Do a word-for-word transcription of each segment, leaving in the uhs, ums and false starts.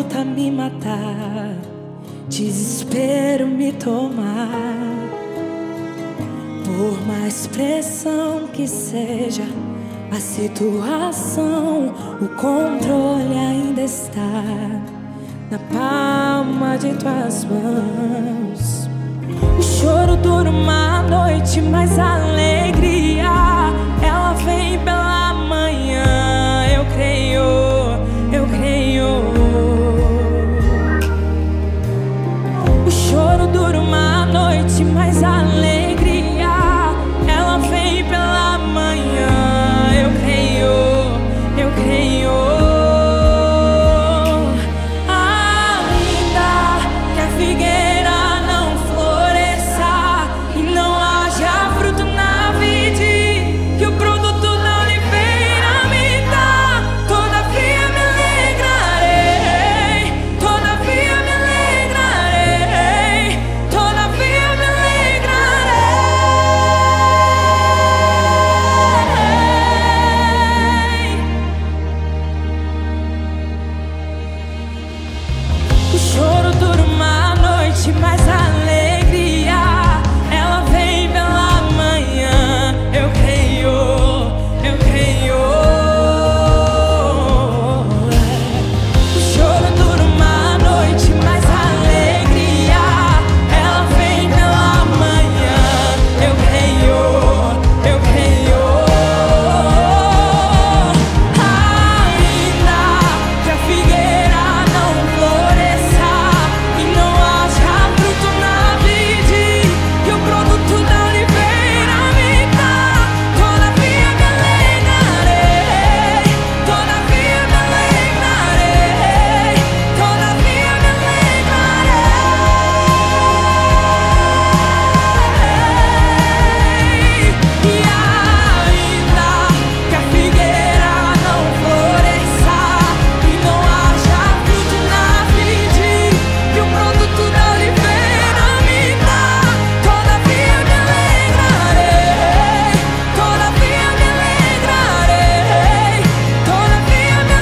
tenta me matar, desespero me tomar. Por mais pressão que seja a situação, o controle ainda está na palma de tuas mãos. O choro dura uma noite, mas a alegria, ela vem pela manhã. Eu creio, eu creio. O choro dura uma noite, mas a alegria, ela vem pela manhã. Eu creio, eu creio. Ainda que a figueira não floresça e não haja fruto na vide, que o produto não lhe venha me dar, todavia me alegrarei, todavia me alegrarei, todavia me alegrarei. O choro dura uma noite, mas a alegria, ela vem pela manhã. Eu creio, eu creio. O choro dura uma noite, mas a alegria, ela vem pela manhã. Eu creio, eu creio. Ainda que a figueira não floresça e não haja fruto na vide, que o produto não lhe venha me dar, todavia me alegrarei, todavia me alegrarei, todavia me alegrarei. E ainda que a figueira não floresça e não haja fruto na vide, que o produto não lhe venha me dar, todavia me alegrarei, todavia me alegrarei, todavia me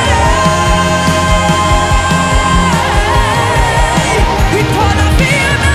alegrarei, e todavia me